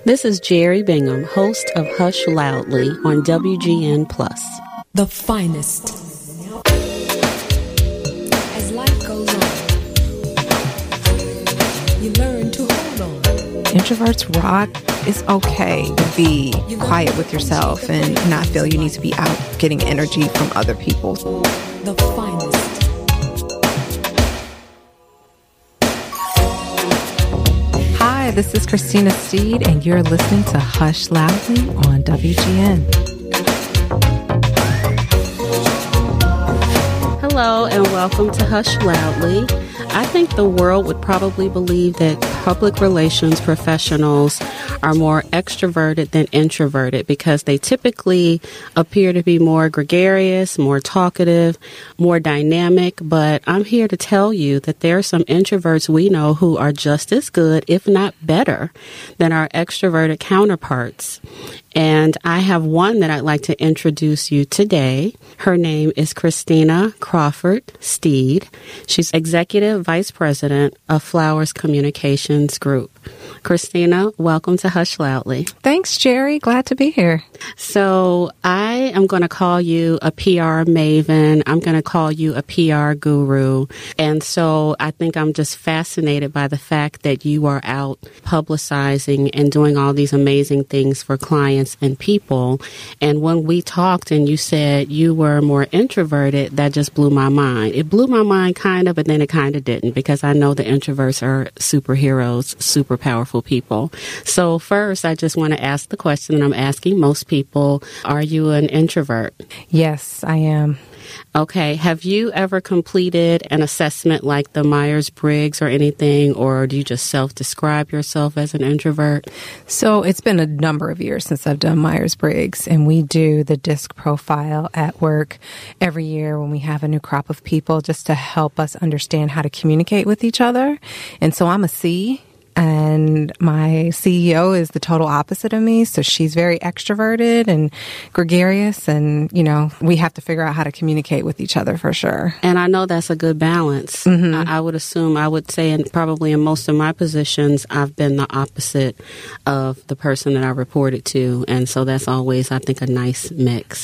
This is Jerry Bingham, host of Hush Loudly on WGN+. The finest. As life goes on, you learn to hold on. Introverts rock. It's okay to be quiet with yourself and not feel you need to be out getting energy from other people. The finest. Hi, this is Christina Steed, and you're listening to Hush Loudly on WGN. Hello, and welcome to Hush Loudly. I think the world would probably believe that public relations professionals are more extroverted than introverted because they typically appear to be more gregarious, more talkative, more dynamic. But I'm here to tell you that there are some introverts we know who are just as good, if not better, than our extroverted counterparts. And I have one that I'd like to introduce you today. Her name is Christina Crawford Steed. She's Executive Vice President of Flowers Communications Group. Christina, welcome to Hush Loudly. Thanks, Jerry. Glad to be here. So I am going to call you a PR maven. I'm going to call you a PR guru. And so I think I'm just fascinated by the fact that you are out publicizing and doing all these amazing things for clients and people. And when we talked and you said you were more introverted, that just blew my mind. It blew my mind kind of, but then it kind of didn't, because I know the introverts are superheroes, super powerful people. So first, I just want to ask the question that I'm asking most people. Are you an introvert? Yes, I am. Okay. Have you ever completed an assessment like the Myers-Briggs or anything, or do you just self-describe yourself as an introvert? So it's been a number of years since I've done Myers-Briggs, and we do the DISC profile at work every year when we have a new crop of people just to help us understand how to communicate with each other. And so I'm a C. And my CEO is the total opposite of me. So she's very extroverted and gregarious. And, you know, we have to figure out how to communicate with each other for sure. And I know that's a good balance. Mm-hmm. I would assume, I would say, and probably in most of my positions, I've been the opposite of the person that I reported to. And so that's always, I think, a nice mix.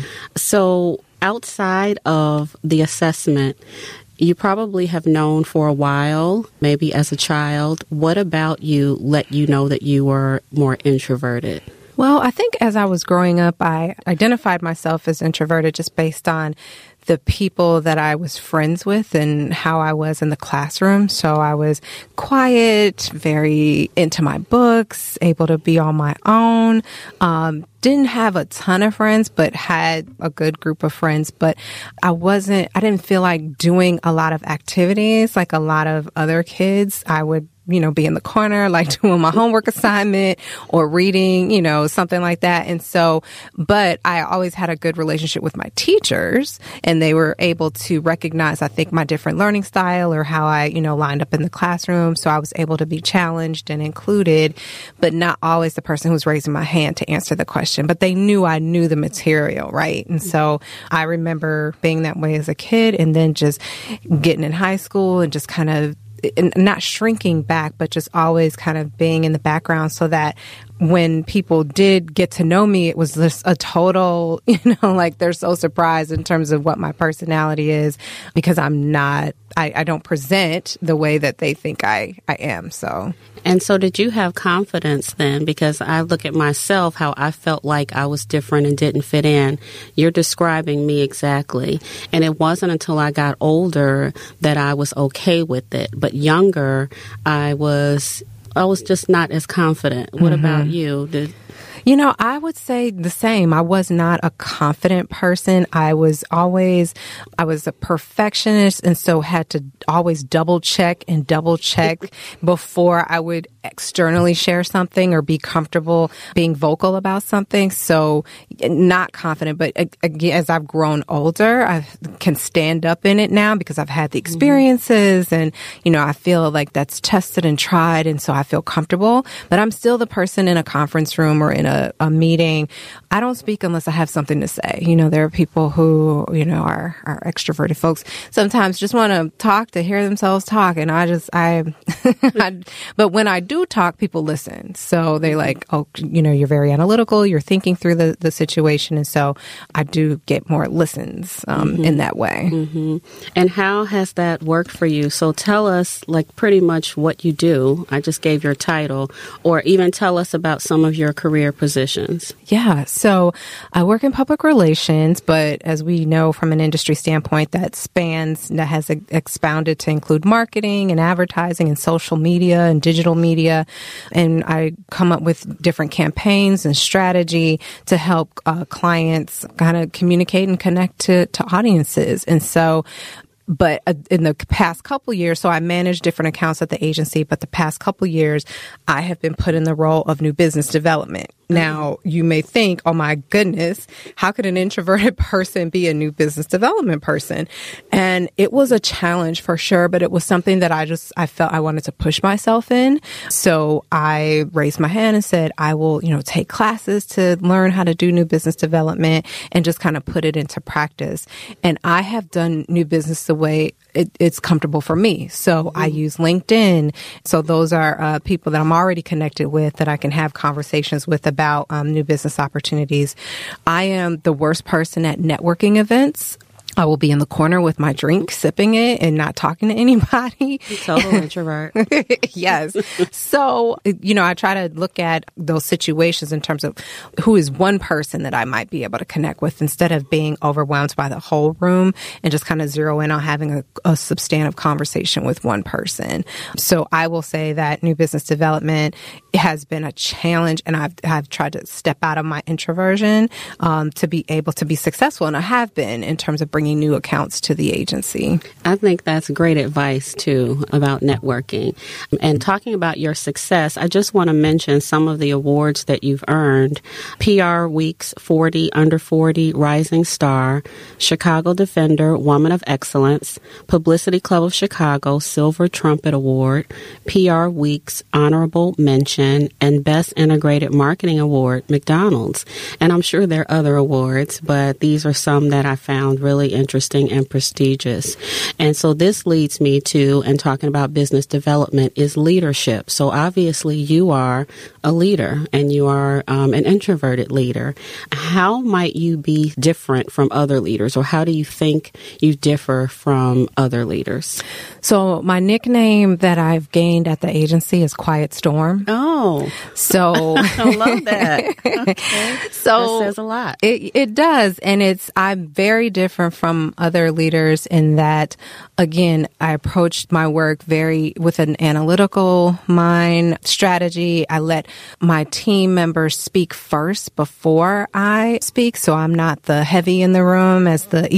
So outside of the assessment, you probably have known for a while, maybe as a child. What about you let you know that you were more introverted? Well, I think as I was growing up, I identified myself as introverted just based on the people that I was friends with and how I was in the classroom. So I was quiet, very into my books, able to be on my own. Didn't have a ton of friends, but had a good group of friends. But I didn't feel like doing a lot of activities like a lot of other kids. I would be in the corner, like doing my homework assignment or reading, something like that. And so, but I always had a good relationship with my teachers, and they were able to recognize, I think, my different learning style or how I, lined up in the classroom. So I was able to be challenged and included, but not always the person who was raising my hand to answer the question. But they knew I knew the material, right? And so I remember being that way as a kid, and then just getting in high school and just kind of not shrinking back, but just always kind of being in the background so that when people did get to know me, it was just a total, like they're so surprised in terms of what my personality is, because I don't present the way that they think I am. So. And so did you have confidence then? Because I look at myself, how I felt like I was different and didn't fit in. You're describing me exactly. And it wasn't until I got older that I was okay with it. But younger, I was just not as confident. What about you? I would say the same. I was not a confident person. I was a perfectionist, and so had to always double check before I would externally share something or be comfortable being vocal about something. So not confident, but again, as I've grown older, I can stand up in it now because I've had the experiences and, I feel like that's tested and tried. And so I feel comfortable, but I'm still the person in a conference room or in a meeting. I don't speak unless I have something to say. There are people who, are extroverted folks sometimes just want to talk to hear themselves talk. And but when I do do talk, people listen. So they're like, oh, you're very analytical. You're thinking through the situation. And so I do get more listens in that way. Mm-hmm. And how has that worked for you? So tell us like pretty much what you do. I just gave your title, or even tell us about some of your career positions. Yeah. So I work in public relations, but as we know from an industry standpoint, that has expounded to include marketing and advertising and social media and digital media. And I come up with different campaigns and strategy to help clients kind of communicate and connect to audiences. And so, but in the past couple years, so I manage different accounts at the agency, but the past couple years, I have been put in the role of new business development. Now, you may think, oh my goodness, how could an introverted person be a new business development person? And it was a challenge for sure, but it was something that I felt I wanted to push myself in. So I raised my hand and said, I will, take classes to learn how to do new business development and just kind of put it into practice. And I have done new business the way it's comfortable for me. So I use LinkedIn. So those are people that I'm already connected with that I can have conversations with about new business opportunities. I am the worst person at networking events. I will be in the corner with my drink, sipping it and not talking to anybody. Total introvert. Yes. So, I try to look at those situations in terms of who is one person that I might be able to connect with instead of being overwhelmed by the whole room and just kind of zero in on having a substantive conversation with one person. So I will say that new business development has been a challenge, and I've tried to step out of my introversion to be able to be successful. And I have been in terms of bringing new accounts to the agency. I think that's great advice, too, about networking. And talking about your success, I just want to mention some of the awards that you've earned. PR Week's 40 Under 40 Rising Star, Chicago Defender Woman of Excellence, Publicity Club of Chicago Silver Trumpet Award, PR Week's Honorable Mention, and Best Integrated Marketing Award, McDonald's. And I'm sure there are other awards, but these are some that I found really interesting and prestigious. And so this leads me to, and talking about business development, is leadership. So obviously you are a leader and you are an introverted leader. How might you be different from other leaders, or how do you think you differ from other leaders? So my nickname that I've gained at the agency is Quiet Storm. Oh, so I love that. Okay. So that says a lot. It does. And I'm very different from other leaders in that, again, I approached my work with an analytical mind, strategy. I let my team members speak first before I speak. So I'm not the heavy in the room as the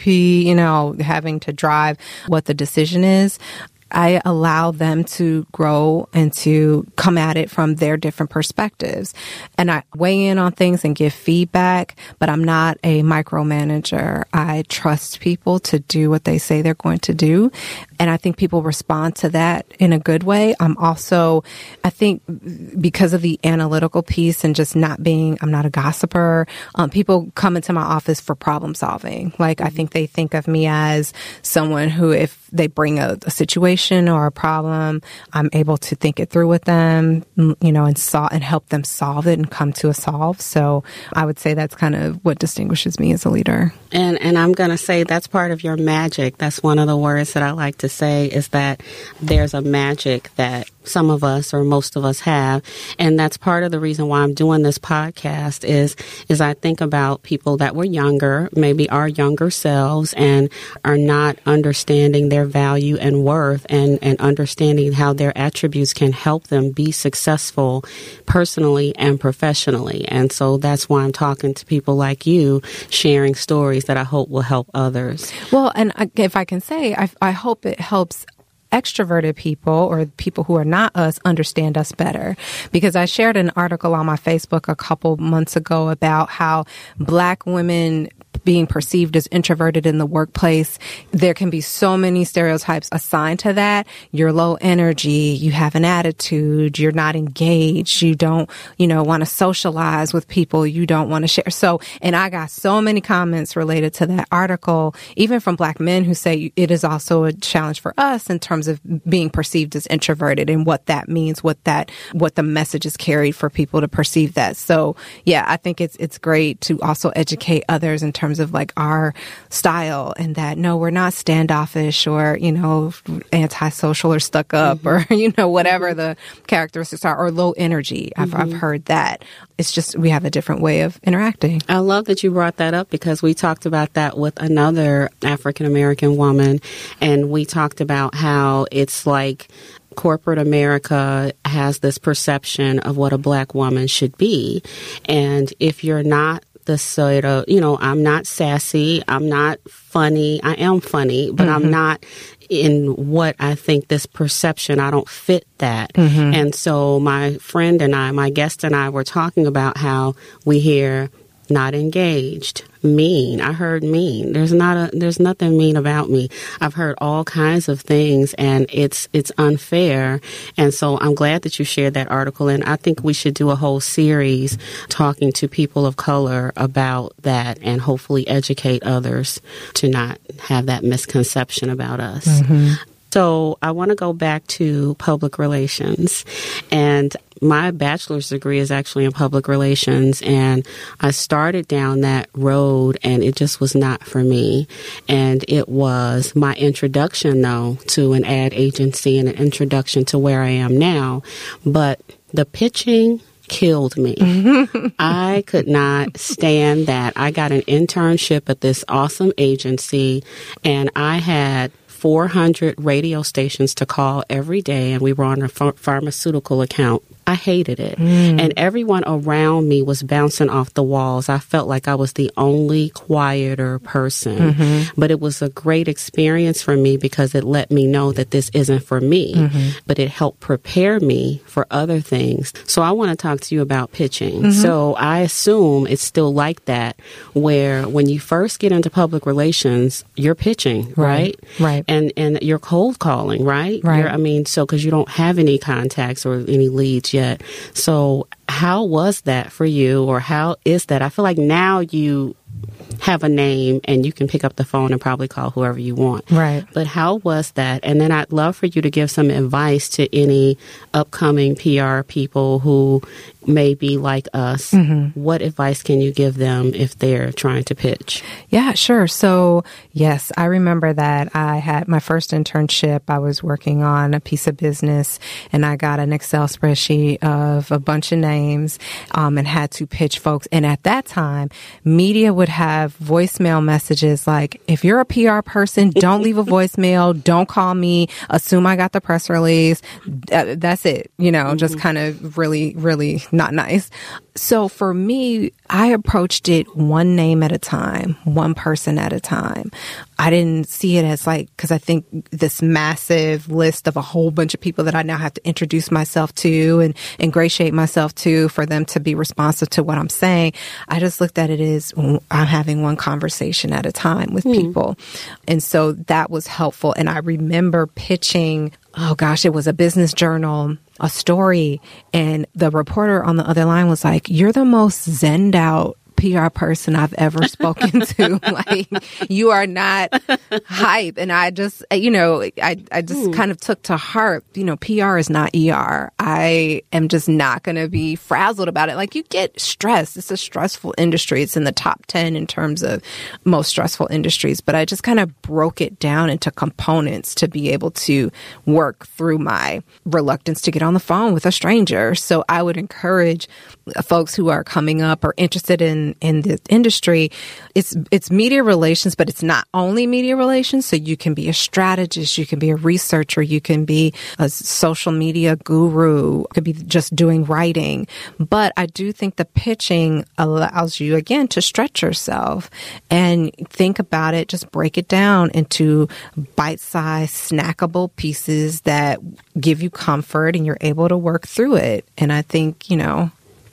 EVP, having to drive what the decision is. I allow them to grow and to come at it from their different perspectives. And I weigh in on things and give feedback, but I'm not a micromanager. I trust people to do what they say they're going to do. And I think people respond to that in a good way. I think because of the analytical piece and just I'm not a gossiper, people come into my office for problem solving. Like, I think they think of me as someone who, if they bring a situation or a problem, I'm able to think it through with them, and help them solve it and come to a solve. So I would say that's kind of what distinguishes me as a leader. And I'm going to say that's part of your magic. That's one of the words that I like to say, is that there's a magic that some of us or most of us have. And that's part of the reason why I'm doing this podcast is I think about people that were younger, maybe our younger selves, and are not understanding their value and worth and understanding how their attributes can help them be successful personally and professionally. And so that's why I'm talking to people like you, sharing stories that I hope will help others. Well, and if I can say, I hope it helps extroverted people or people who are not us understand us better. Because I shared an article on my Facebook a couple months ago about how Black women being perceived as introverted in the workplace, there can be so many stereotypes assigned to that. You're low energy, you have an attitude, you're not engaged, you don't, want to socialize with people, you don't want to share. So, and I got so many comments related to that article, even from Black men who say it is also a challenge for us in terms of being perceived as introverted and what that means, what the message is carried for people to perceive that. So yeah, I think it's great to also educate others in terms of like our style, and that no, we're not standoffish or, antisocial or stuck up or, whatever the characteristics are, or low energy. I've heard that. It's just we have a different way of interacting. I love that you brought that up, because we talked about that with another African American woman, and we talked about how it's like corporate America has this perception of what a Black woman should be. And if you're not the sort of, I'm not sassy, I'm not funny, I am funny, but I'm not in what I think this perception, I don't fit that. And so my friend and I, my guest and I were talking about how we hear not engaged, mean. I heard mean. There's nothing mean about me. I've heard all kinds of things, and it's unfair. And so I'm glad that you shared that article. And I think we should do a whole series talking to people of color about that, and hopefully educate others to not have that misconception about us. So I want to go back to public relations, and my bachelor's degree is actually in public relations, and I started down that road, and it just was not for me. And it was my introduction, though, to an ad agency and an introduction to where I am now. But the pitching killed me. I could not stand that. I got an internship at this awesome agency, and I had 400 radio stations to call every day, and we were on a pharmaceutical account. I hated it. And everyone around me was bouncing off the walls. I felt like I was the only quieter person. But it was a great experience for me, because it let me know that this isn't for me, but it helped prepare me for other things. So I want to talk to you about pitching. So I assume it's still like that, where when you first get into public relations, you're pitching, right? Right. And you're cold calling, right? So because you don't have any contacts or any leads yet. So how was that for you, or how is that? I feel like now you have a name and you can pick up the phone and probably call whoever you want. Right. But how was that? And then I'd love for you to give some advice to any upcoming PR people who may be like us. What advice can you give them if they're trying to pitch? Yeah, sure. So, yes, I remember that I had my first internship. I was working on a piece of business, and I got an Excel spreadsheet of a bunch of names and had to pitch folks. And at that time, media would have voicemail messages like, if you're a PR person, don't leave a voicemail, don't call me, assume I got the press release. That's it, just kind of really, really not nice. So for me, I approached it one name at a time, one person at a time. I didn't see it as because I think this massive list of a whole bunch of people that I now have to introduce myself to and ingratiate myself to for them to be responsive to what I'm saying. I just looked at it as I'm having one conversation at a time with people. And so that was helpful. And I remember pitching, it was a business journal, a story, and the reporter on the other line was like, "You're the most zenned out PR person I've ever spoken to. You are not hype." And I just, I just kind of took to heart, PR is not ER. I am just not going to be frazzled about it. You get stressed. It's a stressful industry. It's in the top 10 in terms of most stressful industries. But I just kind of broke it down into components to be able to work through my reluctance to get on the phone with a stranger. So I would encourage folks who are coming up or interested in the industry, it's media relations, but it's not only media relations. So you can be a strategist, you can be a researcher, you can be a social media guru, could be just doing writing. But I do think the pitching allows you, again, to stretch yourself and think about it, just break it down into bite-sized, snackable pieces that give you comfort and you're able to work through it. And I think,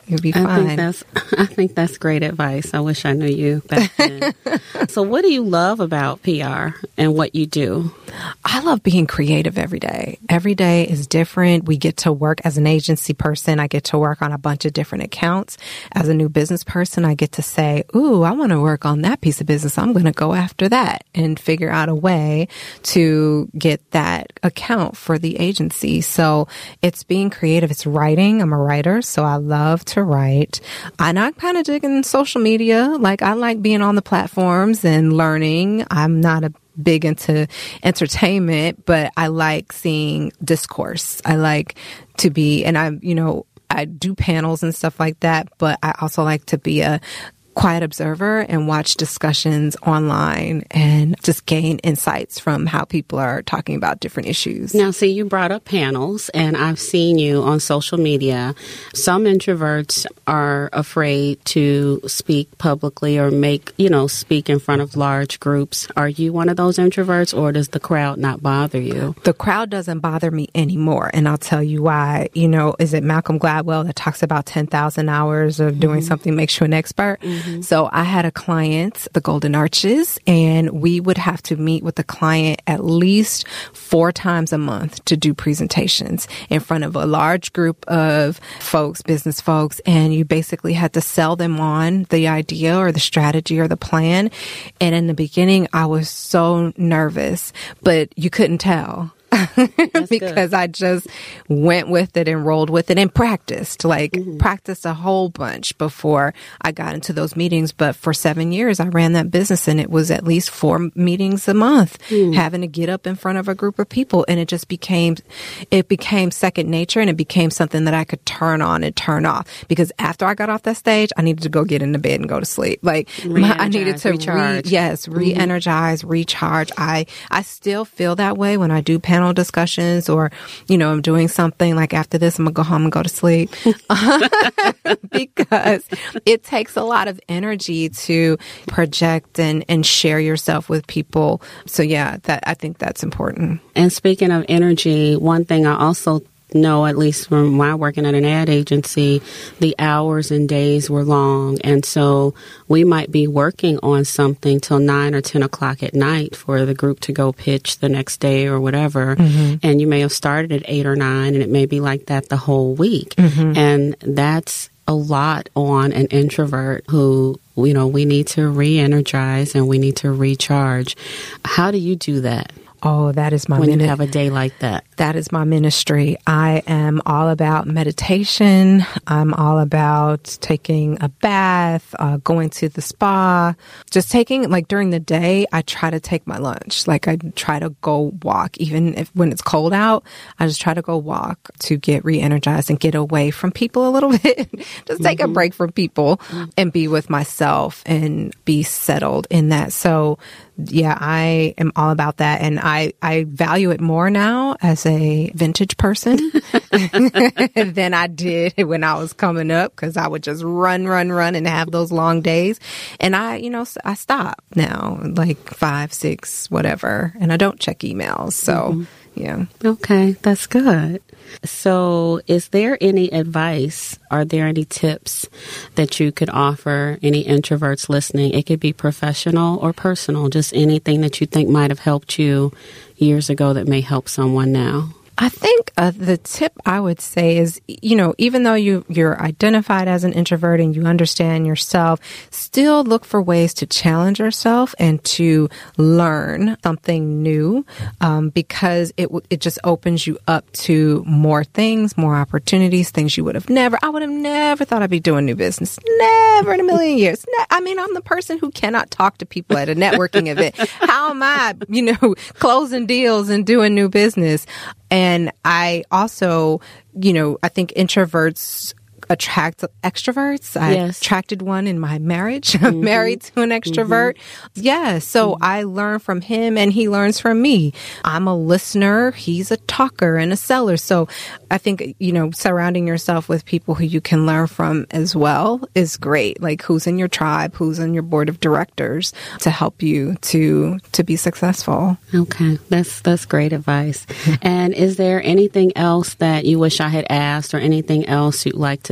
You'll be fine. I think that's great advice. I wish I knew you back then. So what do you love about PR and what you do? I love being creative every day. Every day is different. We get to work as an agency person. I get to work on a bunch of different accounts. As a new business person, I get to say, ooh, I want to work on that piece of business. I'm going to go after that and figure out a way to get that account for the agency. So it's being creative. It's writing. I'm a writer, so I love to write. And I'm kind of digging social media. Like, I like being on the platforms and learning. I'm not big into entertainment, but I like seeing discourse. I like to be, and I do panels and stuff like that, but I also like to be a quiet observer and watch discussions online and just gain insights from how people are talking about different issues. Now, see, you brought up panels, and I've seen you on social media. Some introverts are afraid to speak publicly or speak in front of large groups. Are you one of those introverts, or does the crowd not bother you? The crowd doesn't bother me anymore, and I'll tell you why. Is it Malcolm Gladwell that talks about 10,000 hours of doing something makes you an expert? So I had a client, the Golden Arches, and we would have to meet with the client at least 4 times a month to do presentations in front of a large group of folks, business folks, and you basically had to sell them on the idea or the strategy or the plan. And in the beginning, I was so nervous, but you couldn't tell. Because I just went with it and rolled with it and practiced a whole bunch before I got into those meetings. But for 7 years, I ran that business, and it was at least 4 meetings a month, having to get up in front of a group of people. And it just became second nature, and it became something that I could turn on and turn off. Because after I got off that stage, I needed to go get into bed and go to sleep. I needed to re-energize, recharge. I still feel that way when I do panel discussions, or I'm doing something like, after this I'm gonna go home and go to sleep because it takes a lot of energy to project and share yourself with people. So yeah, I think that's important. And speaking of energy, one thing I also know, at least from my working at an ad agency, the hours and days were long. And so we might be working on something till 9 or 10 o'clock at night for the group to go pitch the next day or whatever. And you may have started at 8 or 9, and it may be like that the whole week. And that's a lot on an introvert who, we need to re-energize and we need to recharge. How do you do that? Oh, that is my when you have a day like that. That is my ministry. I am all about meditation. I'm all about taking a bath, going to the spa, just taking, during the day, I try to take my lunch. I try to go walk. Even when it's cold out, I just try to go walk to get re-energized and get away from people a little bit. Just take a break from people and be with myself and be settled in that. So yeah, I am all about that. And I value it more now as a vintage person than I did when I was coming up, because I would just run and have those long days. And I stop now, 5, 6, whatever. And I don't check emails. So yeah. Okay, that's good. So is there any advice? Are there any tips that you could offer any introverts listening? It could be professional or personal, just anything that you think might have helped you years ago that may help someone now. I think the tip I would say is, even though you're identified as an introvert and you understand yourself, still look for ways to challenge yourself and to learn something new, because it just opens you up to more things, more opportunities, things I would have never thought I'd be doing new business. Never in a million years. I'm the person who cannot talk to people at a networking event. How am I, closing deals and doing new business? And I also, I think introverts attract extroverts. I attracted one in my marriage. I'm married to an extrovert. Yeah. So I learn from him and he learns from me. I'm a listener. He's a talker and a seller. So I think, surrounding yourself with people who you can learn from as well is great. Who's in your tribe, who's in your board of directors to help you to be successful. Okay. That's great advice. And is there anything else that you wish I had asked or anything else you'd like to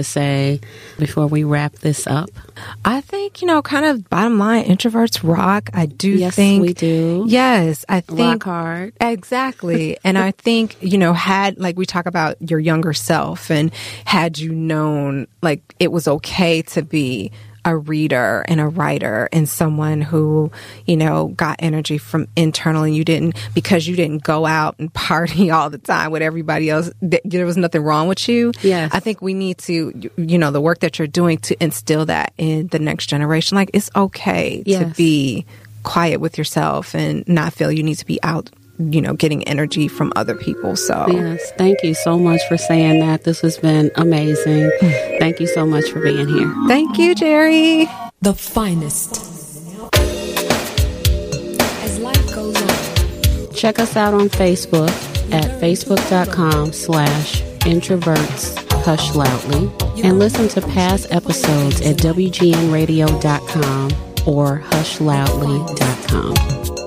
to say before we wrap this up? I think, kind of bottom line, introverts rock. I do think. Yes, we do. Yes, I think. Rock hard. Exactly. And I think, had, like we talk about your younger self, and had you known, like, it was okay to be a reader and a writer and someone who, got energy from internal, and you didn't go out and party all the time with everybody else. There was nothing wrong with you. Yes. I think we need to, the work that you're doing to instill that in the next generation. Like, it's okay to be quiet with yourself and not feel you need to be out, getting energy from other people. So yes, thank you so much for saying that. This has been amazing. Thank you so much for being here. Thank you, Jerry. The finest. As life goes on. Check us out on Facebook at facebook.com/introverts Hush Loudly, and listen to past episodes at wgnradio.com or hushloudly.com.